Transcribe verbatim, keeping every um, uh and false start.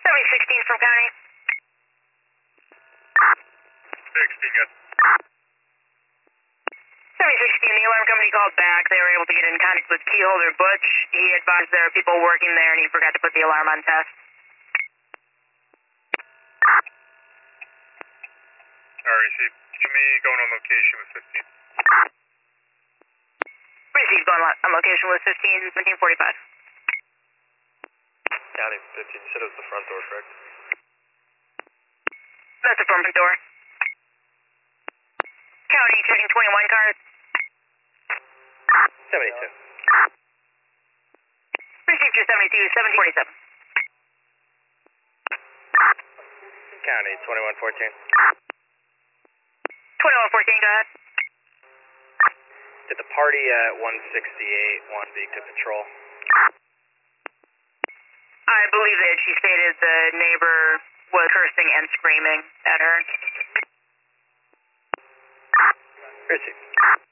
seventy sixteen from county. sixteen, good. seventy sixteen, the alarm company called back. They were able to get in contact with keyholder Butch. He advised there are people working there and he forgot to put the alarm on test. Alright, received. Give me going on location with fifteen. Received going on location with fifteen, seventeen forty-five. County fifteen, you said it was the front door, correct? That's the front door. County checking twenty-one card. seventy-two. Received your seventy-two, seventeen forty-seven. County twenty-one fourteen. twenty-one fourteen, go ahead. Did the party at one sixty-eight want the to patrol? I believe that she stated the neighbor was cursing and screaming at her. Received.